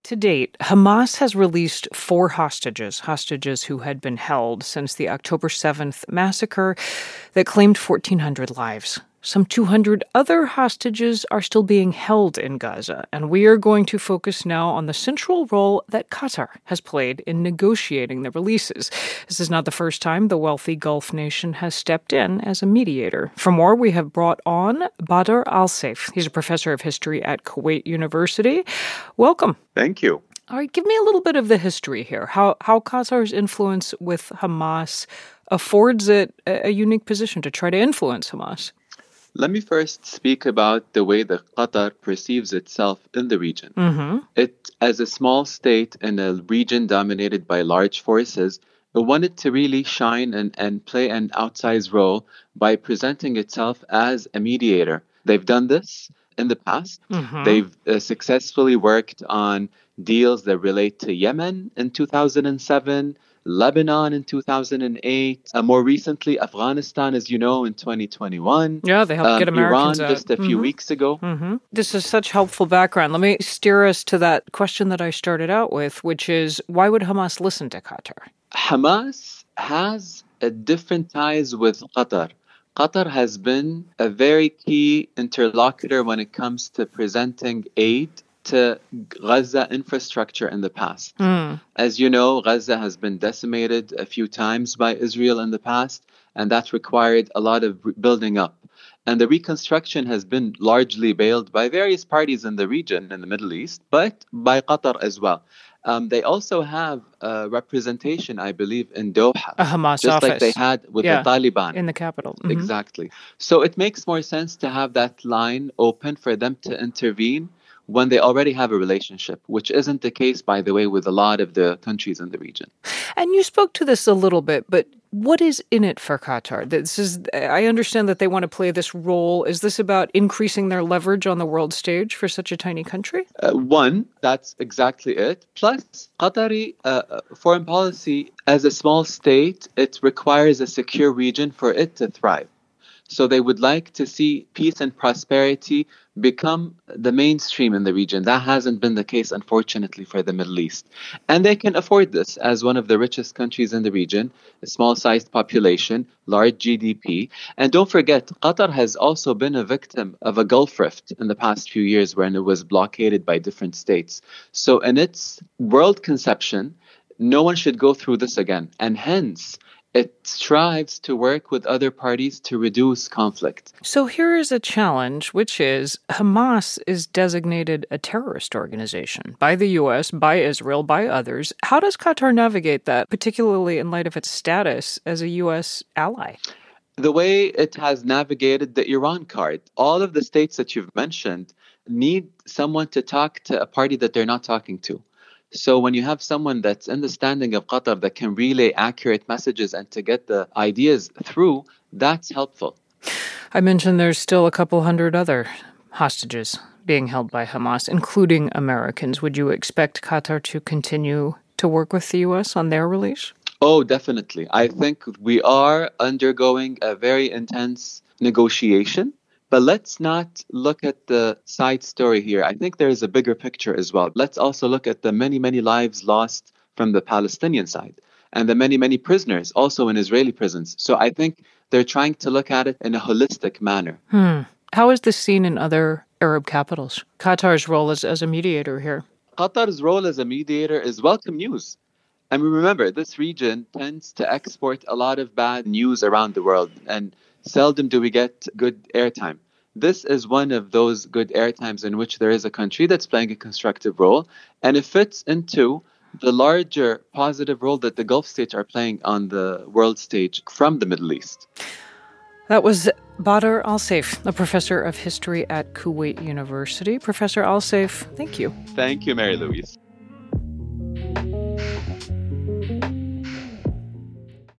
To date, Hamas has released 4 hostages who had been held since the October 7th massacre that claimed 1,400 lives. Some 200 other hostages are still being held in Gaza, and we are going to focus now on the central role that Qatar has played in negotiating the releases. This is not the first time the wealthy Gulf nation has stepped in as a mediator. For more, we have brought on Badr Al-Saif. He's a professor of history at Kuwait University. Welcome. Thank you. All right, give me a little bit of the history here. How Qatar's influence with Hamas affords it a unique position to try to influence Hamas. Let me first speak about the way that Qatar perceives itself in the region. It, as a small state in a region dominated by large forces, it wanted to really shine and play an outsized role by presenting itself as a mediator. They've done this in the past. They've successfully worked on deals that relate to Yemen in 2007, Lebanon in 2008, more recently Afghanistan, as you know, in 2021. Yeah, they helped get Americans Iran out. just a few weeks ago. This is such helpful background. Let me steer us to that question that I started out with, which is, why would Hamas listen to Qatar? Hamas has a different ties with Qatar. Qatar has been a very key interlocutor when it comes to presenting aid to Gaza infrastructure in the past. As you know, Gaza has been decimated a few times by Israel in the past, and that required a lot of building up. And the reconstruction has been largely bailed by various parties in the region, in the Middle East, but by Qatar as well. They also have representation, I believe, in Doha. A Hamas just office. Like they had with the Taliban. In the capital. Exactly. So it makes more sense to have that line open for them to intervene when they already have a relationship, which isn't the case, by the way, with a lot of the countries in the region. And you spoke to this a little bit, but what is in it for Qatar? I understand that they want to play this role. Is this about increasing their leverage on the world stage for such a tiny country? One, that's exactly it. Plus, Qatari foreign policy, as a small state, it requires a secure region for it to thrive. So they would like to see peace and prosperity become the mainstream in the region. That hasn't been the case, unfortunately, for the Middle East. And they can afford this as one of the richest countries in the region, a small-sized population, large GDP. And don't forget, Qatar has also been a victim of a Gulf rift in the past few years when it was blockaded by different states. So in its world conception, no one should go through this again. And hence, it strives to work with other parties to reduce conflict. So here is a challenge, which is Hamas is designated a terrorist organization by the U.S., by Israel, by others. How does Qatar navigate that, particularly in light of its status as a U.S. ally? The way it has navigated the Iran card. All of the states that you've mentioned need someone to talk to a party that they're not talking to. So when you have someone that's in the standing of Qatar that can relay accurate messages and to get the ideas through, that's helpful. I mentioned there's still a couple hundred other hostages being held by Hamas, including Americans. Would you expect Qatar to continue to work with the U.S. on their release? Oh, definitely. I think we are undergoing a very intense negotiation. But let's not look at the side story here. I think there is a bigger picture as well. Let's also look at the many, many lives lost from the Palestinian side and the many, many prisoners also in Israeli prisons. So I think they're trying to look at it in a holistic manner. How is this seen in other Arab capitals? Qatar's role as a mediator here. Qatar's role as a mediator is welcome news. And remember, this region tends to export a lot of bad news around the world, and seldom do we get good airtime. This is one of those good airtimes in which there is a country that's playing a constructive role, and it fits into the larger positive role that the Gulf states are playing on the world stage from the Middle East. That was Badr Al-Saif, a professor of history at Kuwait University. Professor Al-Saif, thank you. Thank you, Mary Louise.